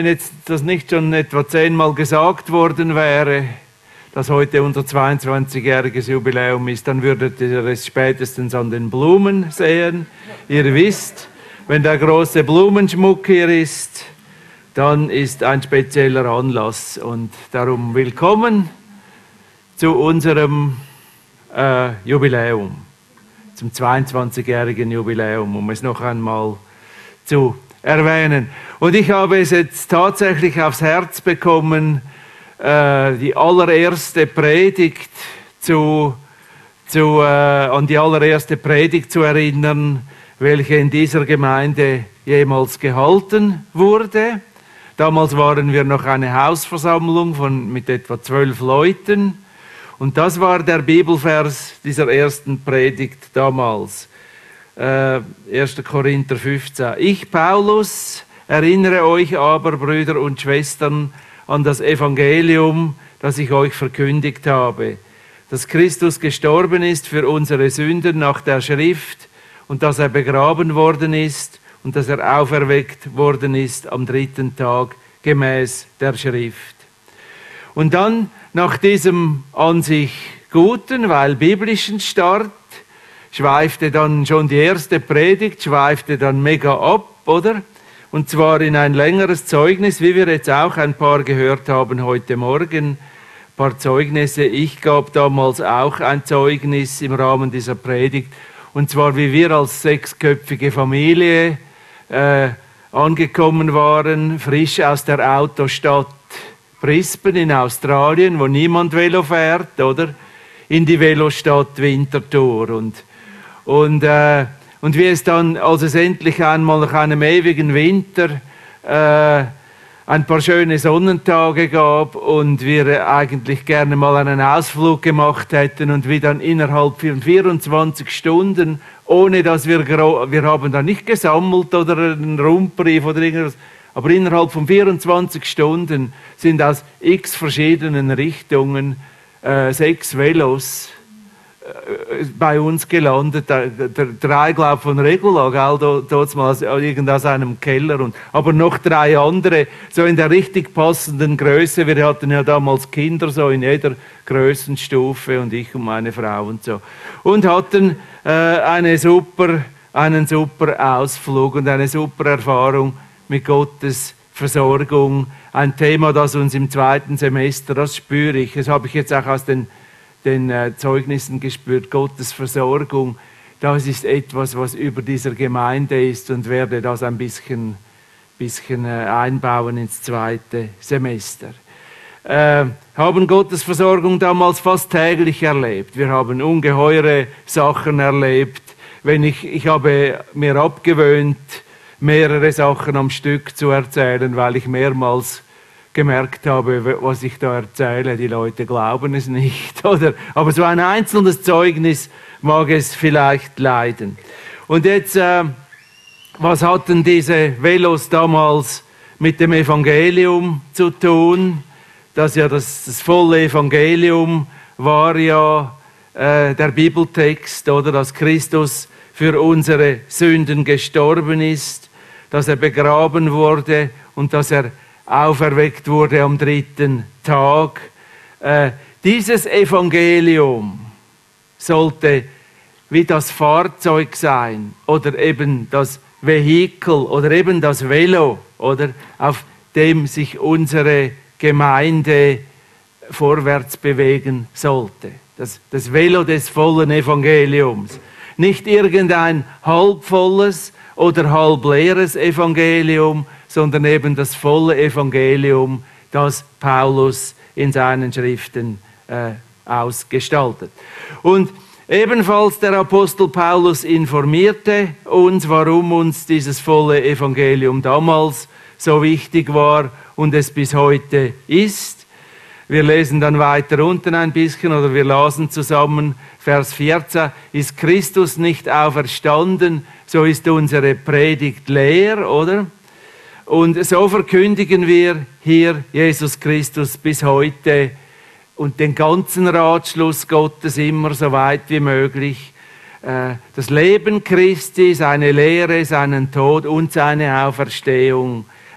Wenn jetzt das nicht schon etwa 10-mal gesagt worden wäre, dass heute unser 22-jähriges Jubiläum ist, dann würdet ihr es spätestens an den Blumen sehen. Ihr wisst, wenn der große Blumenschmuck hier ist, dann ist ein spezieller Anlass. Und darum willkommen zu unserem Jubiläum, zum 22-jährigen Jubiläum, um es noch einmal zu erwähnen. Und ich habe es jetzt tatsächlich aufs Herz bekommen, die allererste Predigt an die allererste Predigt zu erinnern, welche in dieser Gemeinde jemals gehalten wurde. Damals waren wir noch eine Hausversammlung mit etwa 12 Leuten. Und das war der Bibelvers dieser ersten Predigt damals. 1. Korinther 15. Ich, Paulus, erinnere euch aber, Brüder und Schwestern, an das Evangelium, das ich euch verkündigt habe, dass Christus gestorben ist für unsere Sünden nach der Schrift und dass er begraben worden ist und dass er auferweckt worden ist am 3. Tag gemäß der Schrift. Und dann, nach diesem an sich guten, weil biblischen Start, schweifte dann schon die erste Predigt, schweifte dann mega ab, oder? Und zwar in ein längeres Zeugnis, wie wir jetzt auch ein paar gehört haben heute Morgen. Ein paar Zeugnisse. Ich gab damals auch ein Zeugnis im Rahmen dieser Predigt. Und zwar, wie wir als 6-köpfige Familie angekommen waren, frisch aus der Autostadt Brisbane in Australien, wo niemand Velo fährt, oder? In die Velostadt Winterthur. Und wie es dann, als es endlich einmal nach einem ewigen Winter ein paar schöne Sonnentage gab und wir eigentlich gerne mal einen Ausflug gemacht hätten und wie dann innerhalb von 24 Stunden, ohne dass wir haben da nicht gesammelt oder einen Rundbrief oder irgendwas, aber innerhalb von 24 Stunden sind aus x verschiedenen Richtungen 6 Velos bei uns gelandet, drei, glaube ich, von Regula, dort mal aus einem Keller, aber noch 3 andere, so in der richtig passenden Größe. Wir hatten ja damals Kinder, so in jeder Größenstufe und ich und meine Frau und so. Und hatten einen super Ausflug und eine super Erfahrung mit Gottes Versorgung. Ein Thema, das uns im 2. Semester, das spüre ich, das habe ich jetzt auch aus den Zeugnissen gespürt, Gottes Versorgung, das ist etwas, was über dieser Gemeinde ist und werde das ein bisschen einbauen ins 2. Semester. Haben Gottes Versorgung damals fast täglich erlebt. Wir haben ungeheure Sachen erlebt. Ich habe mir abgewöhnt, mehrere Sachen am Stück zu erzählen, weil ich mehrmals gemerkt habe, was ich da erzähle, die Leute glauben es nicht, oder? Aber so ein einzelnes Zeugnis mag es vielleicht leiden. Und jetzt, was hatten diese Velos damals mit dem Evangelium zu tun? Das volle Evangelium war ja der Bibeltext, oder? Dass Christus für unsere Sünden gestorben ist, dass er begraben wurde und dass er auferweckt wurde am 3. Tag. Dieses Evangelium sollte wie das Fahrzeug sein oder eben das Vehikel oder eben das Velo, oder, auf dem sich unsere Gemeinde vorwärts bewegen sollte. Das Velo des vollen Evangeliums. Nicht irgendein halbvolles oder halbleeres Evangelium, sondern eben das volle Evangelium, das Paulus in seinen Schriften ausgestaltet. Und ebenfalls der Apostel Paulus informierte uns, warum uns dieses volle Evangelium damals so wichtig war und es bis heute ist. Wir lesen dann weiter unten ein bisschen oder wir lasen zusammen Vers 14. Ist Christus nicht auferstanden, so ist unsere Predigt leer, oder? Und so verkündigen wir hier Jesus Christus bis heute und den ganzen Ratschluss Gottes immer so weit wie möglich. Das Leben Christi, seine Lehre, seinen Tod und seine Auferstehung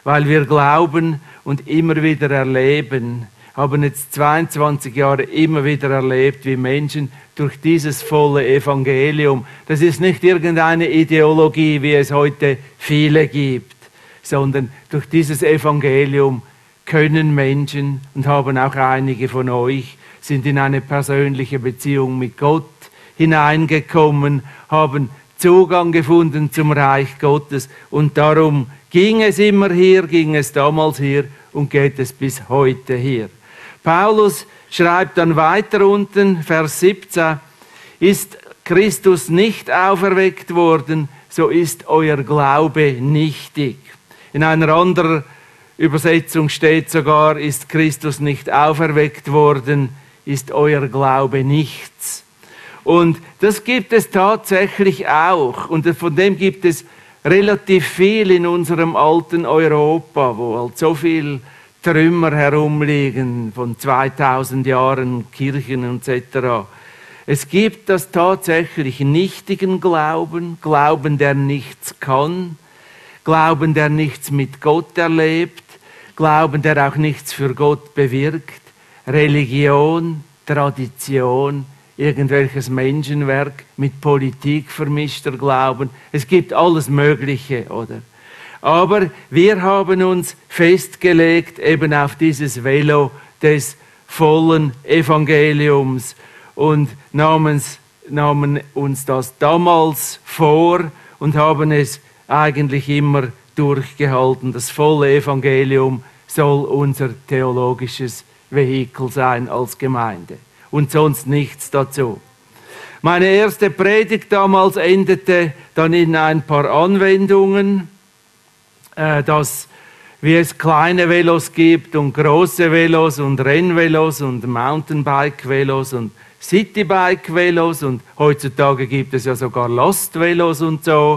weil wir glauben und immer wieder erleben, haben jetzt 22 Jahre immer wieder erlebt, wie Menschen durch dieses volle Evangelium, das ist nicht irgendeine Ideologie, wie es heute viele gibt, sondern durch dieses Evangelium können Menschen, und haben auch einige von euch, sind in eine persönliche Beziehung mit Gott hineingekommen, haben Zugang gefunden zum Reich Gottes, und darum ging es immer hier, ging es damals hier und geht es bis heute hier. Paulus schreibt dann weiter unten, Vers 17, ist Christus nicht auferweckt worden, so ist euer Glaube nichtig. In einer anderen Übersetzung steht sogar, ist Christus nicht auferweckt worden, ist euer Glaube nichts. Und das gibt es tatsächlich auch. Und von dem gibt es relativ viel in unserem alten Europa, wo halt so viel Trümmer herumliegen von 2000 Jahren Kirchen etc. Es gibt das tatsächlich nichtigen Glauben, Glauben, der nichts kann, Glauben, der nichts mit Gott erlebt, Glauben, der auch nichts für Gott bewirkt, Religion, Tradition, irgendwelches Menschenwerk, mit Politik vermischter Glauben. Es gibt alles Mögliche, oder? Aber wir haben uns festgelegt eben auf dieses Velo des vollen Evangeliums und nahmen uns das damals vor und haben es eigentlich immer durchgehalten. Das volle Evangelium soll unser theologisches Vehikel sein als Gemeinde und sonst nichts dazu. Meine erste Predigt damals endete dann in ein paar Anwendungen, dass wie es kleine Velos gibt und große Velos und Rennvelos und Mountainbike-Velos und Citybike-Velos und heutzutage gibt es ja sogar Lastvelos und so.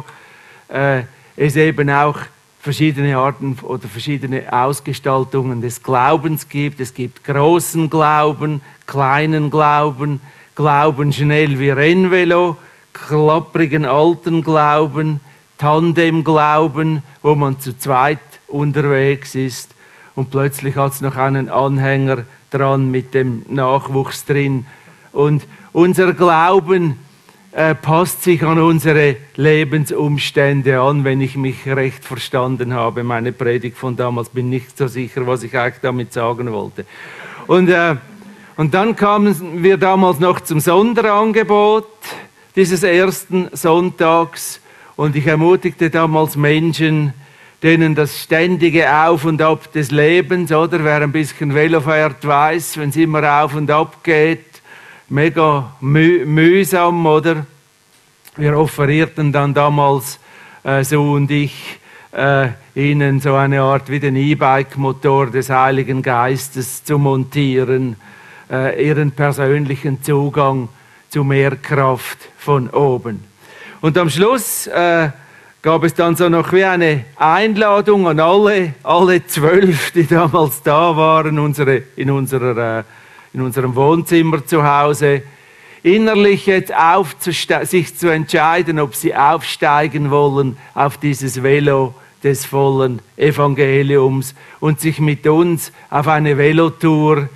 Es eben auch verschiedene Arten oder verschiedene Ausgestaltungen des Glaubens gibt. Es gibt großen Glauben, kleinen Glauben, Glauben schnell wie Rennvelo, klapprigen alten Glauben, Tandemglauben, wo man zu zweit unterwegs ist und plötzlich hat es noch einen Anhänger dran mit dem Nachwuchs drin. Und unser Glauben passt sich an unsere Lebensumstände an, wenn ich mich recht verstanden habe. Meine Predigt von damals, bin nicht so sicher, was ich eigentlich damit sagen wollte. Und dann kamen wir damals noch zum Sonderangebot dieses ersten Sonntags. Und ich ermutigte damals Menschen, denen das ständige Auf und Ab des Lebens, oder? Wer ein bisschen Velo fährt, weiß, wenn es immer auf und ab geht, mega mühsam, oder? Wir offerierten dann damals, so und ich, ihnen so eine Art wie den E-Bike-Motor des Heiligen Geistes zu montieren, ihren persönlichen Zugang zu mehr Kraft von oben. Und am Schluss gab es dann so noch wie eine Einladung an alle 12, die damals da waren, in unserem Wohnzimmer zu Hause, innerlich jetzt sich zu entscheiden, ob sie aufsteigen wollen auf dieses Velo des vollen Evangeliums und sich mit uns auf eine Velotour,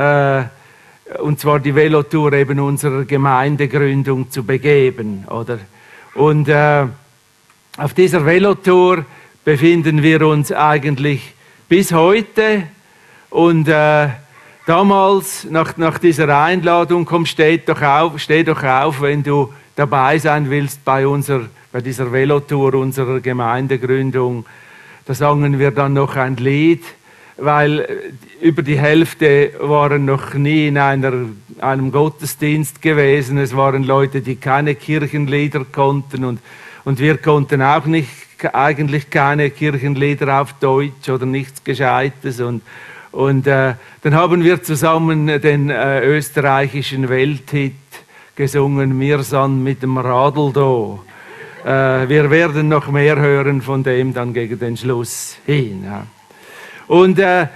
und zwar die Velotour eben unserer Gemeindegründung zu begeben, oder? Und auf dieser Velotour befinden wir uns eigentlich bis heute. Und damals, nach dieser Einladung, komm, steh doch auf, wenn du dabei sein willst bei dieser Velotour unserer Gemeindegründung. Da sangen wir dann noch ein Lied, weil über die Hälfte waren noch nie in einem Gottesdienst gewesen. Es waren Leute, die keine Kirchenlieder konnten und wir konnten auch eigentlich keine Kirchenlieder auf Deutsch oder nichts Gescheites. Und dann haben wir zusammen den österreichischen Welthit gesungen, «Wir sind mit dem Radl da». Wir werden noch mehr hören von dem dann gegen den Schluss hin. Ja. Und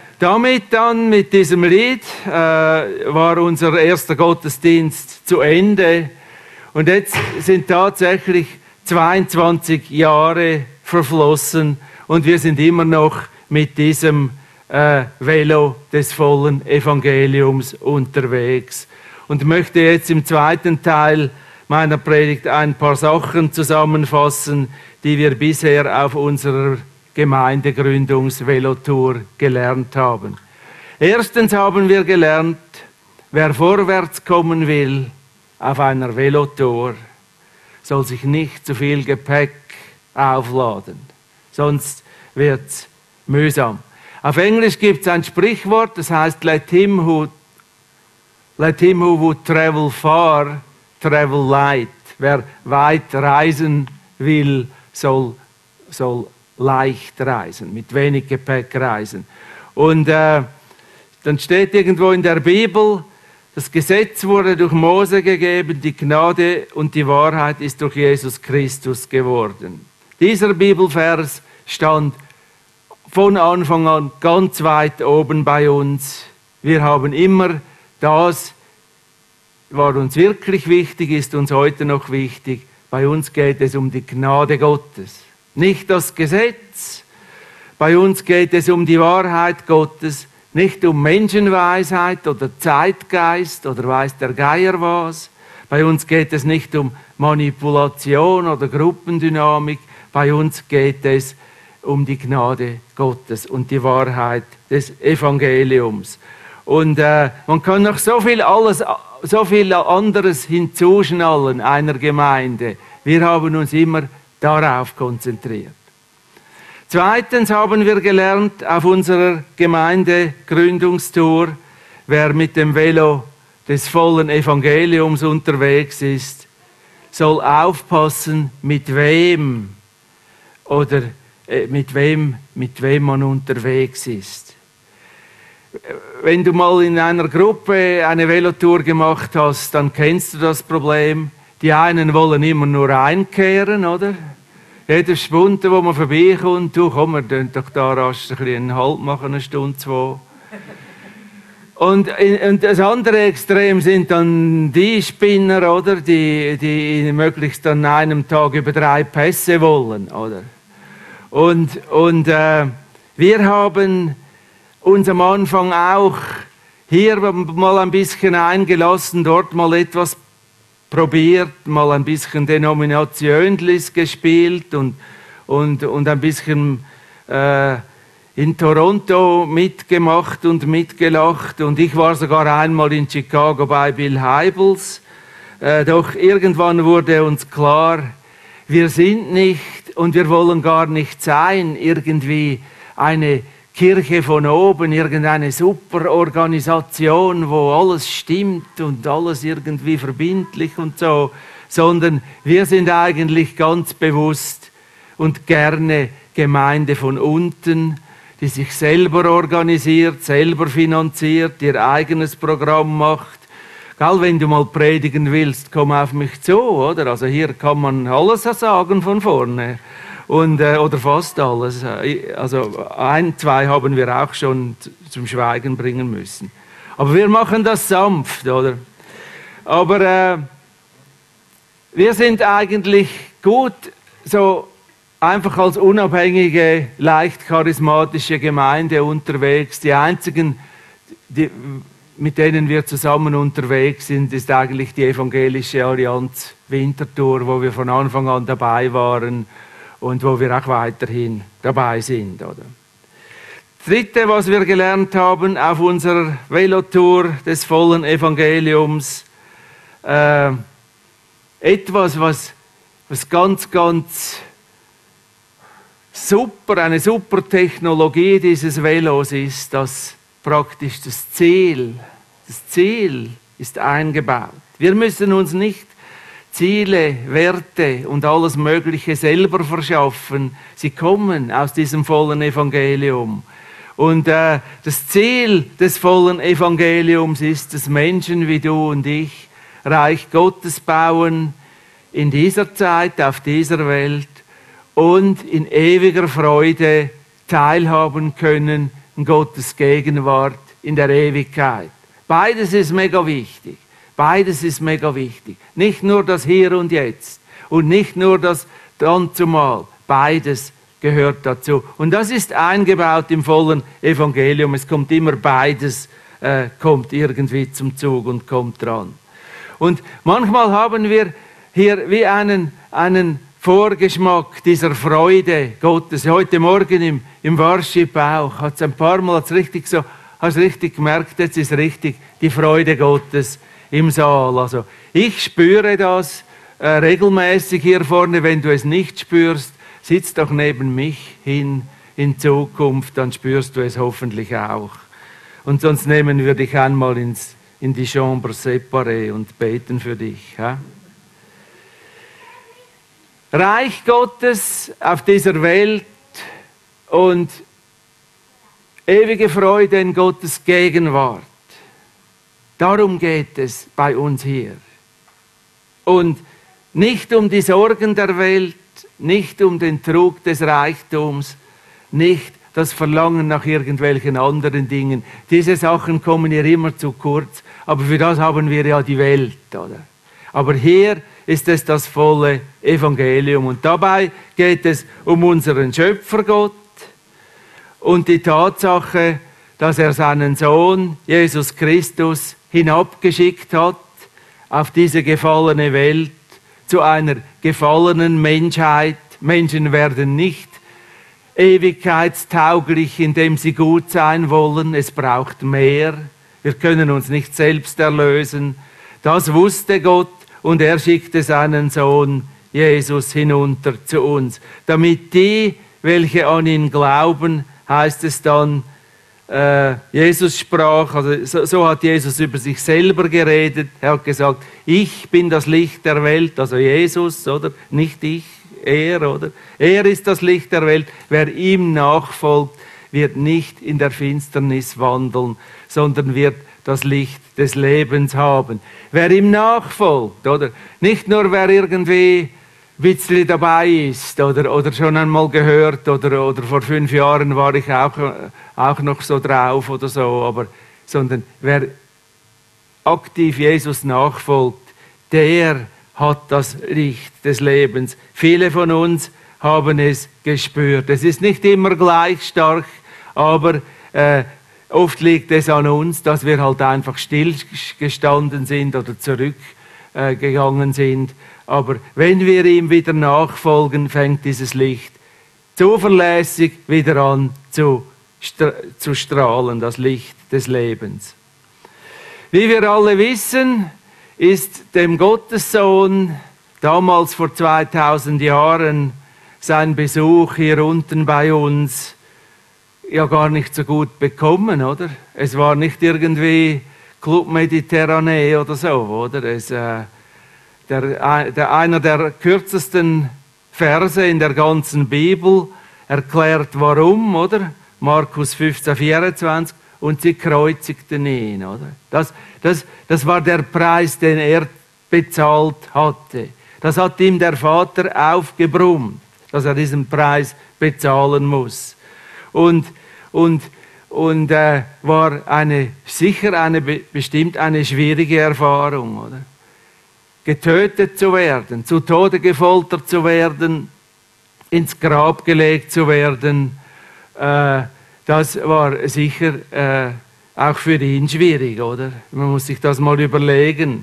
mit diesem Lied war unser erster Gottesdienst zu Ende. Und jetzt sind tatsächlich 22 Jahre verflossen und wir sind immer noch mit diesem Velo des vollen Evangeliums unterwegs. Und möchte jetzt im zweiten Teil meiner Predigt ein paar Sachen zusammenfassen, die wir bisher auf unserer Gemeindegründungs-Velotour gelernt haben. Erstens haben wir gelernt, wer vorwärts kommen will auf einer Velotour, soll sich nicht zu viel Gepäck aufladen, sonst wird es mühsam. Auf Englisch gibt es ein Sprichwort, das heißt, let him who would travel far, travel light. Wer weit reisen will, soll leicht reisen, mit wenig Gepäck reisen. Und dann steht irgendwo in der Bibel, das Gesetz wurde durch Mose gegeben, die Gnade und die Wahrheit ist durch Jesus Christus geworden. Dieser Bibelvers stand von Anfang an ganz weit oben bei uns. Wir haben immer das, was uns wirklich wichtig ist, uns heute noch wichtig. Bei uns geht es um die Gnade Gottes, nicht das Gesetz. Bei uns geht es um die Wahrheit Gottes, nicht um Menschenweisheit oder Zeitgeist oder weiß der Geier was. Bei uns geht es nicht um Manipulation oder Gruppendynamik. Bei uns geht es um die Gnade Gottes und die Wahrheit des Evangeliums. Und man kann noch so viel anderes hinzuschnallen einer Gemeinde. Wir haben uns immer darauf konzentriert. Zweitens haben wir gelernt auf unserer Gemeindegründungstour, wer mit dem Velo des vollen Evangeliums unterwegs ist, soll aufpassen, mit wem man unterwegs ist. Wenn du mal in einer Gruppe eine Velotour gemacht hast, dann kennst du das Problem. Die einen wollen immer nur einkehren, oder? Jeder Spunte, wo man vorbeikommt, du komm, wir können doch da rasch einen Halt machen, eine Stunde, zwei. Und das andere Extrem sind dann die Spinner, oder? Die möglichst an einem Tag über 3 Pässe wollen, oder? Und wir haben uns am Anfang auch hier mal ein bisschen eingelassen, dort mal etwas probiert, mal ein bisschen Denominationlis gespielt und ein bisschen in Toronto mitgemacht und mitgelacht. Und ich war sogar einmal in Chicago bei Bill Hybels. Doch irgendwann wurde uns klar, wir sind nicht und wir wollen gar nicht sein irgendwie eine Kirche von oben, irgendeine super Organisation, wo alles stimmt und alles irgendwie verbindlich und so, sondern wir sind eigentlich ganz bewusst und gerne Gemeinde von unten, die sich selber organisiert, selber finanziert, ihr eigenes Programm macht. Gell, wenn du mal predigen willst, komm auf mich zu, oder? Also hier kann man alles sagen von vorne. Oder fast alles. Also 1, 2 haben wir auch schon zum Schweigen bringen müssen. Aber wir machen das sanft, oder? Aber wir sind eigentlich gut so einfach als unabhängige, leicht charismatische Gemeinde unterwegs. Die einzigen, mit denen wir zusammen unterwegs sind, ist eigentlich die Evangelische Allianz Winterthur, wo wir von Anfang an dabei waren. Und wo wir auch weiterhin dabei sind. Oder? Dritte, was wir gelernt haben auf unserer Velotour des vollen Evangeliums, etwas, was ganz, ganz super, eine super Technologie dieses Velos ist, dass praktisch das Ziel ist eingebaut. Wir müssen uns nicht Ziele, Werte und alles Mögliche selber verschaffen. Sie kommen aus diesem vollen Evangelium. Und das Ziel des vollen Evangeliums ist, dass Menschen wie du und ich Reich Gottes bauen in dieser Zeit, auf dieser Welt und in ewiger Freude teilhaben können in Gottes Gegenwart in der Ewigkeit. Beides ist mega wichtig. Beides ist mega wichtig. Nicht nur das Hier und Jetzt und nicht nur das dann zumal. Beides gehört dazu. Und das ist eingebaut im vollen Evangelium. Es kommt immer beides, kommt irgendwie zum Zug und kommt dran. Und manchmal haben wir hier wie einen Vorgeschmack dieser Freude Gottes. Heute Morgen im Worship auch, hat es ein paar Mal hast richtig gemerkt, jetzt ist richtig die Freude Gottes im Saal. Also ich spüre das regelmäßig hier vorne. Wenn du es nicht spürst, sitz doch neben mich hin in Zukunft, dann spürst du es hoffentlich auch. Und sonst nehmen wir dich einmal in die Chambre séparée und beten für dich. Ja? Reich Gottes auf dieser Welt und ewige Freude in Gottes Gegenwart. Darum geht es bei uns hier. Und nicht um die Sorgen der Welt, nicht um den Trug des Reichtums, nicht das Verlangen nach irgendwelchen anderen Dingen. Diese Sachen kommen hier immer zu kurz, aber für das haben wir ja die Welt, oder? Aber hier ist es das volle Evangelium und dabei geht es um unseren Schöpfergott und die Tatsache, dass er seinen Sohn Jesus Christus hinabgeschickt hat auf diese gefallene Welt zu einer gefallenen Menschheit. Menschen werden nicht ewigkeitstauglich, indem sie gut sein wollen. Es braucht mehr. Wir können uns nicht selbst erlösen. Das wusste Gott und er schickte seinen Sohn Jesus hinunter zu uns. Damit die, welche an ihn glauben, heißt es dann, Jesus sprach, also so hat Jesus über sich selber geredet. Er hat gesagt, ich bin das Licht der Welt, also Jesus, oder? Nicht ich, er, oder? Er ist das Licht der Welt. Wer ihm nachfolgt, wird nicht in der Finsternis wandeln, sondern wird das Licht des Lebens haben. Wer ihm nachfolgt, oder? Nicht nur wer irgendwie ein bisschen dabei ist oder schon einmal gehört oder vor 5 Jahren war ich auch noch so drauf oder so, sondern wer aktiv Jesus nachfolgt, der hat das Licht des Lebens. Viele von uns haben es gespürt. Es ist nicht immer gleich stark, aber oft liegt es an uns, dass wir halt einfach stillgestanden sind oder zurückgegangen sind. Aber wenn wir ihm wieder nachfolgen, fängt dieses Licht zuverlässig wieder an zu strahlen, das Licht des Lebens. Wie wir alle wissen, ist dem Gottessohn damals vor 2000 Jahren sein Besuch hier unten bei uns ja gar nicht so gut bekommen, oder? Es war nicht irgendwie Club Mediterranee oder so, oder? Einer der kürzesten Verse in der ganzen Bibel erklärt warum, oder? Markus 15,24, und sie kreuzigten ihn, oder? Das war der Preis, den er bezahlt hatte. Das hat ihm der Vater aufgebrummt, dass er diesen Preis bezahlen muss. Und war bestimmt eine schwierige Erfahrung, oder? Getötet zu werden, zu Tode gefoltert zu werden, ins Grab gelegt zu werden, das war sicher auch für ihn schwierig, oder? Man muss sich das mal überlegen.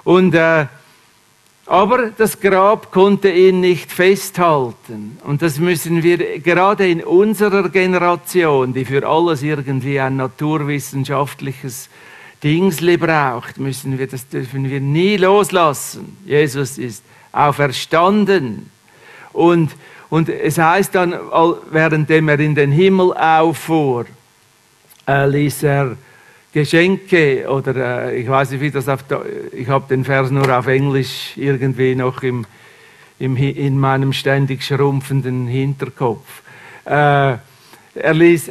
Aber das Grab konnte ihn nicht festhalten. Und das müssen wir gerade in unserer Generation, die für alles irgendwie ein naturwissenschaftliches Dingsli braucht, das dürfen wir nie loslassen. Jesus ist auferstanden. Und es heißt dann, währenddem er in den Himmel auffuhr, ließ er Geschenke oder ich weiß nicht, wie das ich habe den Vers nur auf Englisch irgendwie noch in meinem ständig schrumpfenden Hinterkopf. Er ließ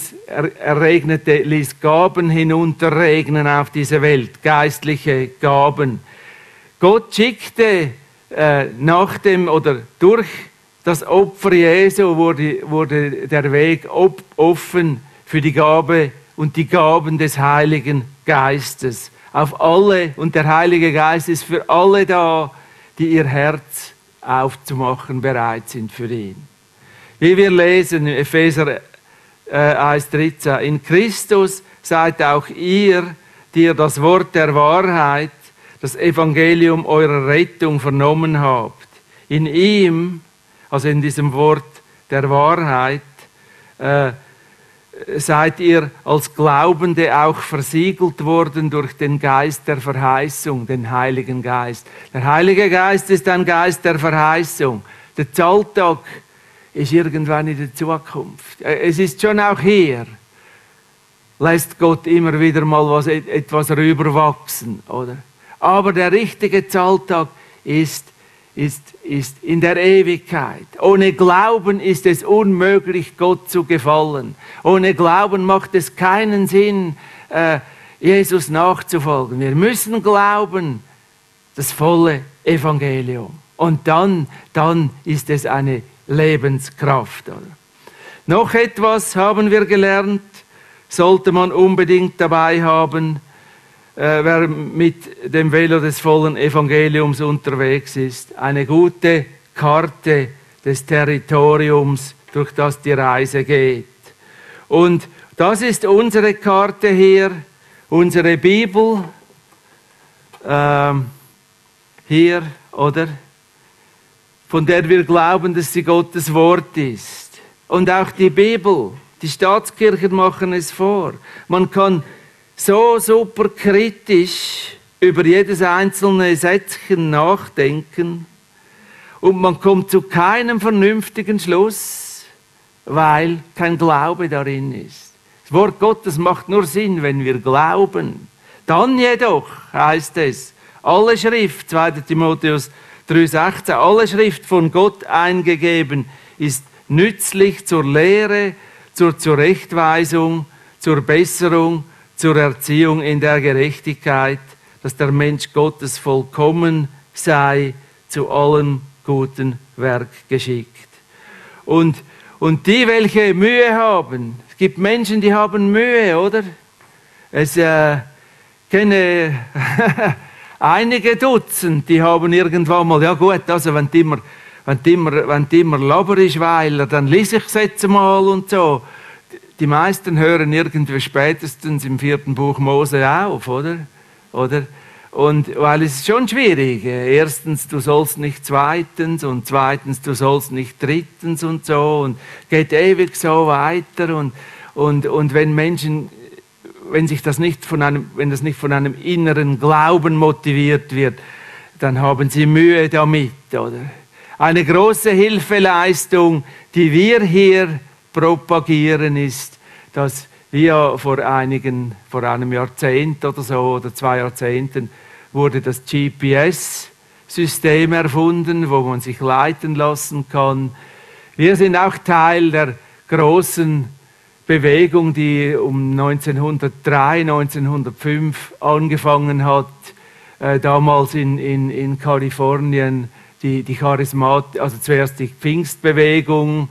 Gaben hinunterregnen auf diese Welt, geistliche Gaben. Gott schickte durch das Opfer Jesu wurde der Weg offen für die Gabe und die Gaben des Heiligen Geistes auf alle, und der Heilige Geist ist für alle da, die ihr Herz aufzumachen bereit sind für ihn. Wie wir lesen in Epheser 1,13, in Christus seid auch ihr, die ihr das Wort der Wahrheit, das Evangelium eurer Rettung vernommen habt. In ihm, also in diesem Wort der Wahrheit, seid ihr als Glaubende auch versiegelt worden durch den Geist der Verheißung, den Heiligen Geist. Der Heilige Geist ist ein Geist der Verheißung. Der Alltag ist irgendwann in der Zukunft. Es ist schon auch hier. Lässt Gott immer wieder mal etwas rüberwachsen, oder? Aber der richtige Alltag ist in der Ewigkeit. Ohne Glauben ist es unmöglich, Gott zu gefallen. Ohne Glauben macht es keinen Sinn, Jesus nachzufolgen. Wir müssen glauben, das volle Evangelium. Und dann ist es eine Lebenskraft. Oder? Noch etwas haben wir gelernt, sollte man unbedingt dabei haben, wer mit dem Velo des vollen Evangeliums unterwegs ist. Eine gute Karte des Territoriums, durch das die Reise geht. Und das ist unsere Karte hier, unsere Bibel, hier, oder? Von der wir glauben, dass sie Gottes Wort ist. Und auch die Bibel, die Staatskirchen machen es vor. Man kann so super kritisch über jedes einzelne Sätzchen nachdenken und man kommt zu keinem vernünftigen Schluss, weil kein Glaube darin ist. Das Wort Gottes macht nur Sinn, wenn wir glauben. Dann jedoch heißt es, alle Schrift, 2. Timotheus 3,16, alle Schrift von Gott eingegeben ist nützlich zur Lehre, zur Zurechtweisung, zur Besserung, zur Erziehung in der Gerechtigkeit, dass der Mensch Gottes vollkommen sei, zu allem guten Werk geschickt. Und die, welche Mühe haben, es gibt Menschen, die haben Mühe, oder? Ich kenne einige Dutzend, die haben irgendwann mal, ja gut, also wenn du immer laberisch weiler, dann lese ich es jetzt mal und so. Die meisten hören irgendwie spätestens im 4. Buch Mose auf, oder? Und weil es ist schon schwierig. Erstens, du sollst nicht zweitens und zweitens, du sollst nicht drittens und so und geht ewig so weiter und wenn das nicht von einem inneren Glauben motiviert wird, dann haben sie Mühe damit, oder? Eine große Hilfeleistung, die wir hier propagieren, ist, dass wir vor einem Jahrzehnt oder so, oder 2 Jahrzehnten, wurde das GPS-System erfunden, wo man sich leiten lassen kann. Wir sind auch Teil der großen Bewegung, die um 1903, 1905 angefangen hat, damals in Kalifornien, also zuerst die Pfingstbewegung,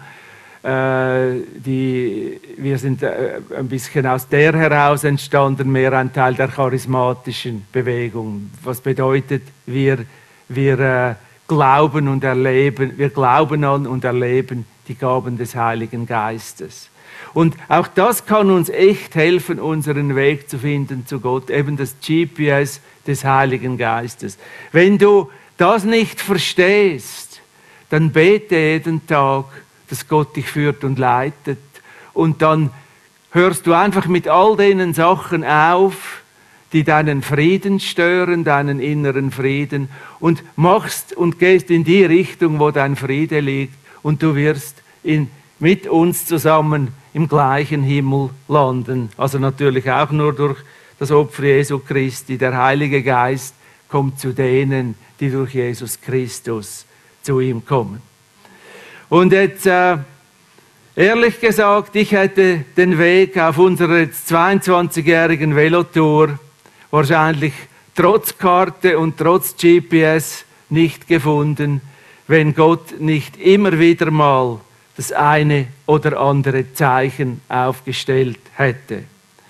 wir sind ein bisschen aus der heraus entstanden, mehr ein Teil der charismatischen Bewegung. Was bedeutet, wir glauben und erleben, wir glauben an und erleben die Gaben des Heiligen Geistes. Und auch das kann uns echt helfen, unseren Weg zu finden zu Gott, eben das GPS des Heiligen Geistes. Wenn du das nicht verstehst, dann bete jeden Tag, dass Gott dich führt und leitet. Und dann hörst du einfach mit all den Sachen auf, die deinen Frieden stören, deinen inneren Frieden, und machst und gehst in die Richtung, wo dein Friede liegt, und du wirst mit uns zusammen im gleichen Himmel landen. Also natürlich auch nur durch das Opfer Jesu Christi. Der Heilige Geist kommt zu denen, die durch Jesus Christus zu ihm kommen. Und jetzt, ehrlich gesagt, ich hätte den Weg auf unserer 22-jährigen Velotour wahrscheinlich trotz Karte und trotz GPS nicht gefunden, wenn Gott nicht immer wieder mal das eine oder andere Zeichen aufgestellt hätte.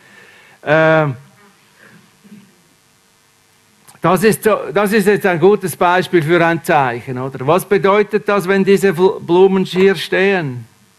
Das ist jetzt ein gutes Beispiel für ein Zeichen, oder? Was bedeutet das, wenn diese Blumen hier stehen?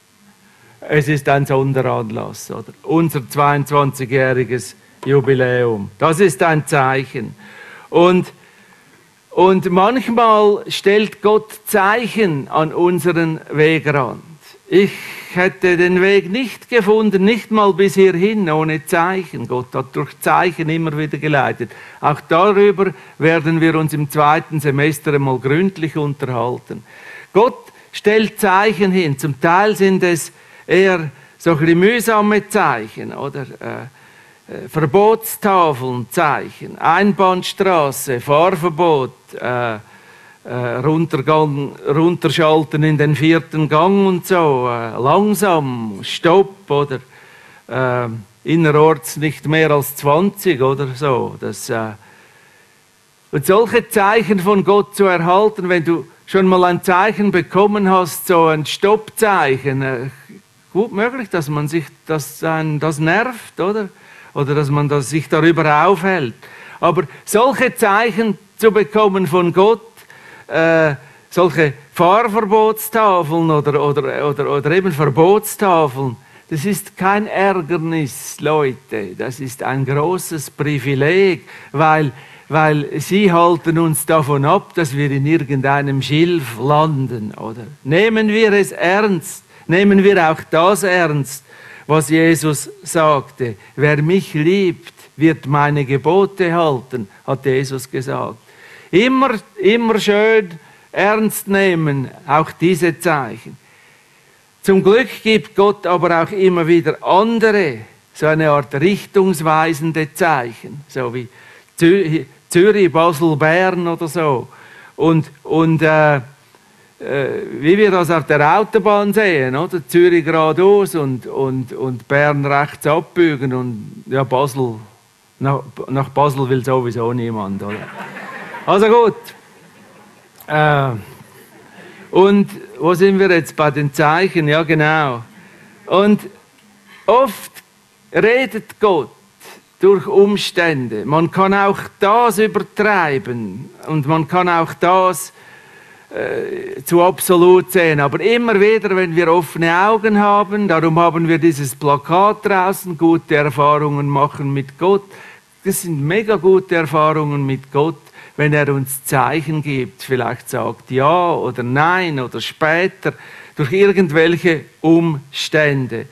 Es ist ein Sonderanlass, oder? Unser 22-jähriges Jubiläum. Das ist ein Zeichen. Und manchmal stellt Gott Zeichen an unseren Wegrand. Ich hätte den Weg nicht gefunden, nicht mal bis hierhin, ohne Zeichen. Gott hat durch Zeichen immer wieder geleitet. Auch darüber werden wir uns im 2. Semester einmal gründlich unterhalten. Gott stellt Zeichen hin. Zum Teil sind es eher so ein bisschen mühsame Zeichen, oder? Verbotstafeln, Zeichen, Einbahnstraße, Fahrverbot, runterschalten in den 4. Gang und so, langsam, Stopp, oder innerorts nicht mehr als 20 oder so. Und solche Zeichen von Gott zu erhalten, wenn du schon mal ein Zeichen bekommen hast, so ein Stoppzeichen, gut möglich, dass man sich das nervt, oder? Oder dass man sich darüber aufhält. Aber solche Zeichen zu bekommen von Gott, solche Fahrverbotstafeln oder eben Verbotstafeln, das ist kein Ärgernis, Leute. Das ist ein großes Privileg, weil sie halten uns davon ab, dass wir in irgendeinem Schilf landen, oder? Nehmen wir es ernst. Nehmen wir auch das ernst, was Jesus sagte. Wer mich liebt, wird meine Gebote halten, hat Jesus gesagt. Immer schön ernst nehmen, auch diese Zeichen. Zum Glück gibt Gott aber auch immer wieder andere, so eine Art richtungsweisende Zeichen, so wie Zürich, Basel, Bern oder so. Und wie wir das auf der Autobahn sehen, oder? Zürich geradeaus und Bern rechts abbiegen und ja, Basel, nach Basel will sowieso niemand, oder? Also gut. Und wo sind wir jetzt bei den Zeichen? Ja, genau. Und oft redet Gott durch Umstände. Man kann auch das übertreiben und man kann auch das zu absolut sehen. Aber immer wieder, wenn wir offene Augen haben, darum haben wir dieses Plakat draußen, gute Erfahrungen machen mit Gott. Das sind mega gute Erfahrungen mit Gott, wenn er uns Zeichen gibt, vielleicht sagt ja oder nein oder später, durch irgendwelche Umstände.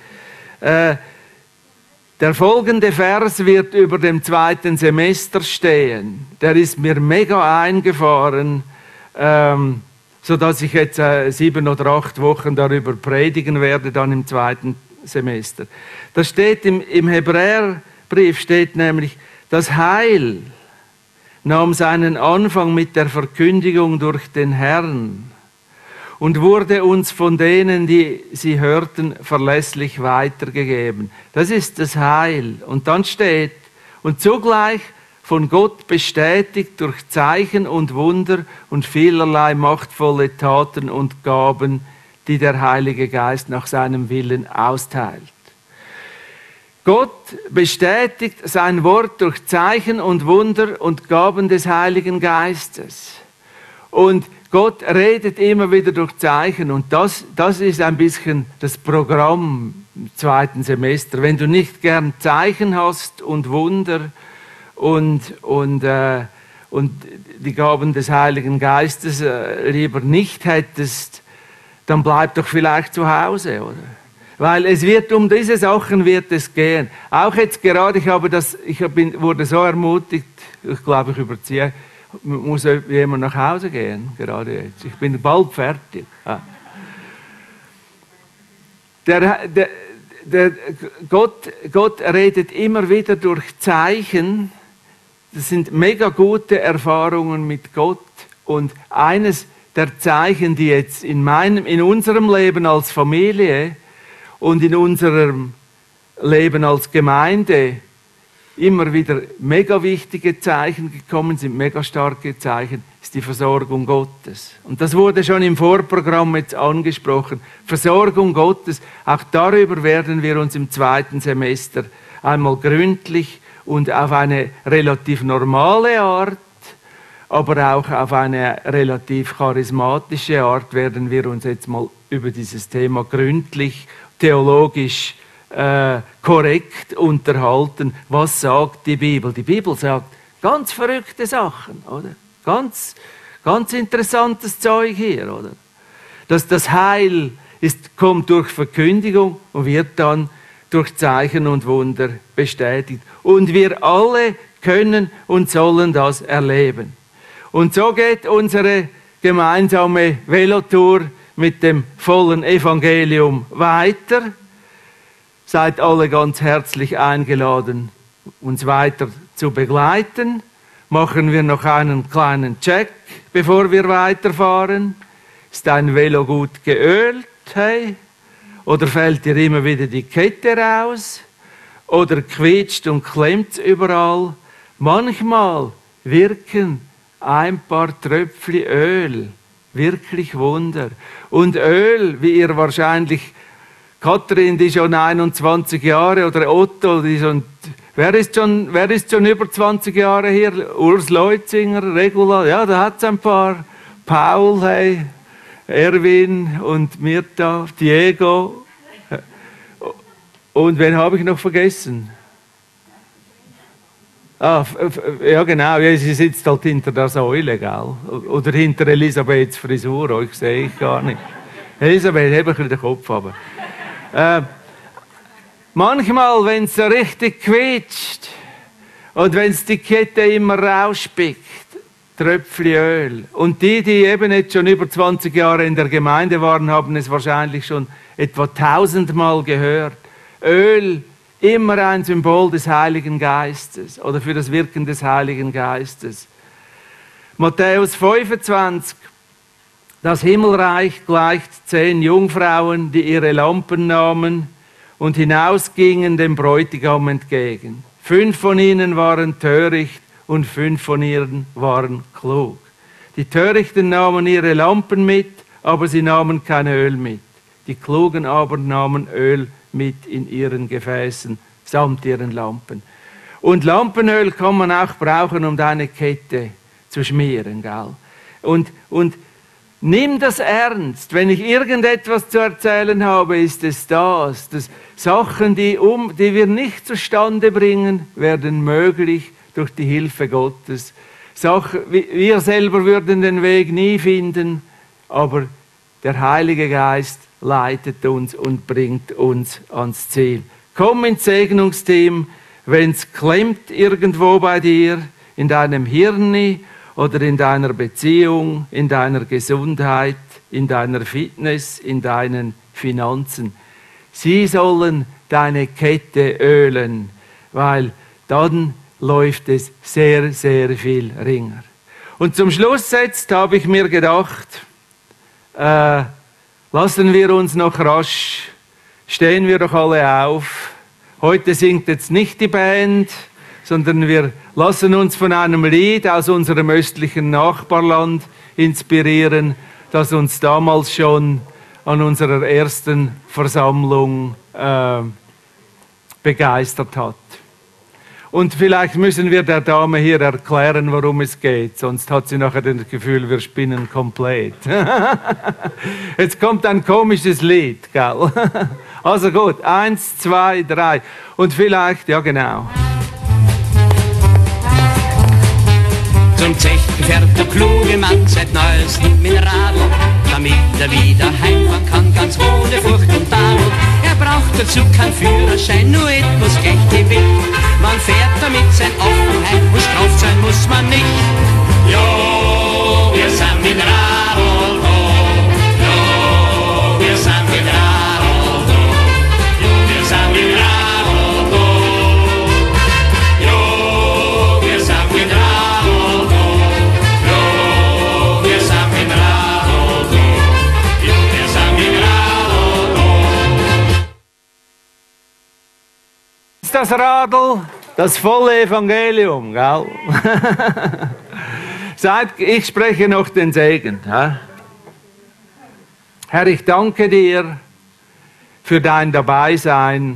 Der folgende Vers wird über dem 2. Semester stehen. Der ist mir mega eingefahren, sodass ich jetzt 7 oder 8 Wochen darüber predigen werde, dann im 2. Semester. Da steht im Hebräerbrief, steht nämlich, das Heil nahm seinen Anfang mit der Verkündigung durch den Herrn und wurde uns von denen, die sie hörten, verlässlich weitergegeben. Das ist das Heil. Und dann steht, und zugleich von Gott bestätigt durch Zeichen und Wunder und vielerlei machtvolle Taten und Gaben, die der Heilige Geist nach seinem Willen austeilt. Gott bestätigt sein Wort durch Zeichen und Wunder und Gaben des Heiligen Geistes. Und Gott redet immer wieder durch Zeichen und das ist ein bisschen das Programm im 2. Semester. Wenn du nicht gern Zeichen hast und Wunder und die Gaben des Heiligen Geistes lieber nicht hättest, dann bleib doch vielleicht zu Hause, oder? Weil um diese Sachen wird es gehen. Auch jetzt gerade, wurde so ermutigt, ich glaube, ich überziehe, muss jemand nach Hause gehen, gerade jetzt. Ich bin bald fertig. Gott redet immer wieder durch Zeichen. Das sind mega gute Erfahrungen mit Gott. Und eines der Zeichen, die jetzt in unserem Leben als Familie und in unserem Leben als Gemeinde immer wieder mega wichtige Zeichen gekommen sind, mega starke Zeichen, ist die Versorgung Gottes. Und das wurde schon im Vorprogramm jetzt angesprochen. Versorgung Gottes, auch darüber werden wir uns im 2. Semester einmal gründlich und auf eine relativ normale Art, aber auch auf eine relativ charismatische Art werden wir uns jetzt mal über dieses Thema gründlich, theologisch korrekt unterhalten. Was sagt die Bibel? Die Bibel sagt ganz verrückte Sachen, oder? Ganz interessantes Zeug hier, oder? Dass das Heil kommt durch Verkündigung und wird dann durch Zeichen und Wunder bestätigt. Und wir alle können und sollen das erleben. Und so geht unsere gemeinsame Velotour mit dem vollen Evangelium weiter. Seid alle ganz herzlich eingeladen, uns weiter zu begleiten. Machen wir noch einen kleinen Check, bevor wir weiterfahren. Ist dein Velo gut geölt? Hey? Oder fällt dir immer wieder die Kette raus? Oder quietscht und klemmt überall? Manchmal wirken ein paar Tröpfchen Öl wirklich Wunder. Und Öl, wie ihr wahrscheinlich, Katrin, die schon 21 Jahre, oder Otto, die schon, wer ist schon über 20 Jahre hier? Urs Leutzinger, Regula, ja, da hat es ein paar. Paul, hey, Erwin und Mirta, Diego. Und wen habe ich noch vergessen? Ja genau, sie sitzt halt hinter der Säule, gell? Oder hinter Elisabeths Frisur, euch sehe ich gar nicht. Elisabeth, heb ein bisschen den Kopf runter. Manchmal, wenn es so richtig quietscht und wenn es die Kette immer rauspickt, Tröpfchen Öl. Und die eben jetzt schon über 20 Jahre in der Gemeinde waren, haben es wahrscheinlich schon etwa 1000-mal gehört. Öl, immer ein Symbol des Heiligen Geistes oder für das Wirken des Heiligen Geistes. Matthäus 25. Das Himmelreich gleicht 10 Jungfrauen, die ihre Lampen nahmen und hinausgingen dem Bräutigam entgegen. 5 von ihnen waren töricht und 5 von ihnen waren klug. Die Törichten nahmen ihre Lampen mit, aber sie nahmen kein Öl mit. Die Klugen aber nahmen Öl mit in ihren Gefäßen, samt ihren Lampen. Und Lampenöl kann man auch brauchen, um deine Kette zu schmieren, gell? Und nimm das ernst. Wenn ich irgendetwas zu erzählen habe, ist es das. Dass Sachen, die wir nicht zustande bringen, werden möglich durch die Hilfe Gottes. Wir selber würden den Weg nie finden, aber der Heilige Geist leitet uns und bringt uns ans Ziel. Komm ins Segnungsteam, wenn es klemmt irgendwo bei dir, in deinem Hirn oder in deiner Beziehung, in deiner Gesundheit, in deiner Fitness, in deinen Finanzen. Sie sollen deine Kette ölen, weil dann läuft es sehr, sehr viel ringer. Und zum Schluss jetzt habe ich mir gedacht, lassen wir uns noch rasch, stehen wir doch alle auf. Heute singt jetzt nicht die Band, sondern wir lassen uns von einem Lied aus unserem östlichen Nachbarland inspirieren, das uns damals schon an unserer ersten Versammlung begeistert hat. Und vielleicht müssen wir der Dame hier erklären, worum es geht, sonst hat sie nachher das Gefühl, wir spinnen komplett. Jetzt kommt ein komisches Lied, gell? Also gut, 1, 2, 3 und vielleicht, ja genau. Zum Zechen fährt der kluge Mann seit neuestem mit Radl, damit er wieder heimfahren kann, ganz ohne Furcht und Tadel. Er braucht dazu keinen Führerschein, nur etwas Gleichgewicht. Man fährt damit sein Auto heim und straft sein muss man nicht. Jo, wir sind mit Radl da. Jo, wir sind mit Radl da. Jo, wir sind mit Radl da. Jo, wir sind mit Radl da. Jo, wir sind mit Radl da. Jo, wir sind mit Radl da. Ist das Radl? Das volle Evangelium, gell? Ich spreche noch den Segen. Herr, ich danke dir für dein Dabeisein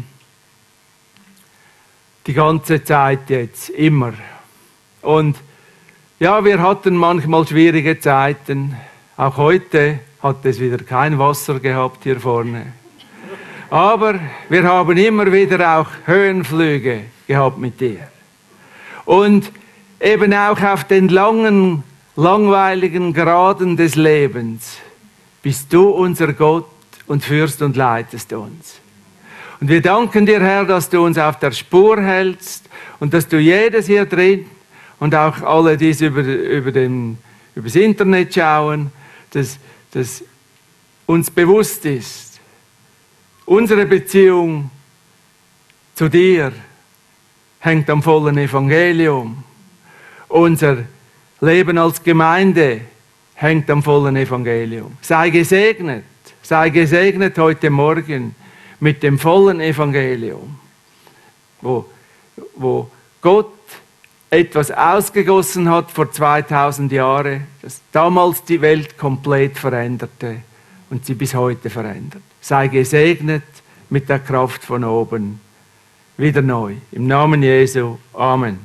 die ganze Zeit jetzt, immer. Und ja, wir hatten manchmal schwierige Zeiten. Auch heute hat es wieder kein Wasser gehabt hier vorne. Aber wir haben immer wieder auch Höhenflüge gehabt mit dir. Und eben auch auf den langen, langweiligen Graden des Lebens bist du unser Gott und führst und leitest uns. Und wir danken dir, Herr, dass du uns auf der Spur hältst und dass du jedes hier drin und auch alle, die es übers Internet schauen, dass uns bewusst ist, unsere Beziehung zu dir hängt am vollen Evangelium. Unser Leben als Gemeinde hängt am vollen Evangelium. Sei gesegnet heute Morgen mit dem vollen Evangelium, wo Gott etwas ausgegossen hat vor 2000 Jahren, das damals die Welt komplett veränderte und sie bis heute verändert. Sei gesegnet mit der Kraft von oben. Wieder neu. Im Namen Jesu. Amen.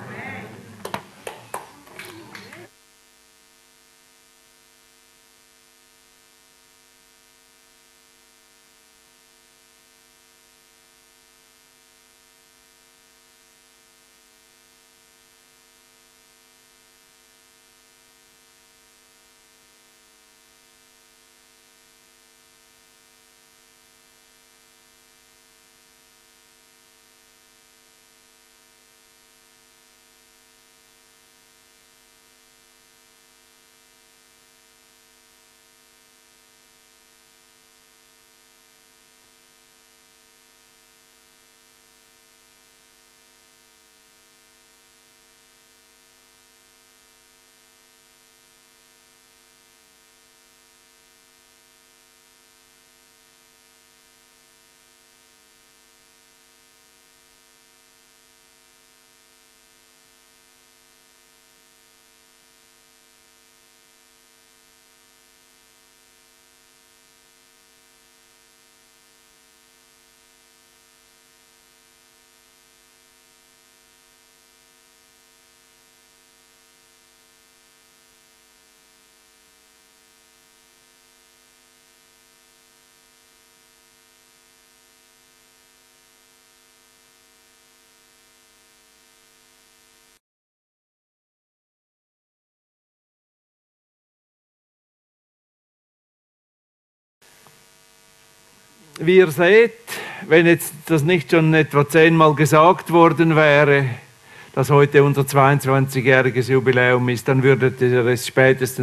Wie ihr seht, wenn jetzt das nicht schon etwa 10-mal gesagt worden wäre, dass heute unser 22-jähriges Jubiläum ist, dann würdet ihr es spätestens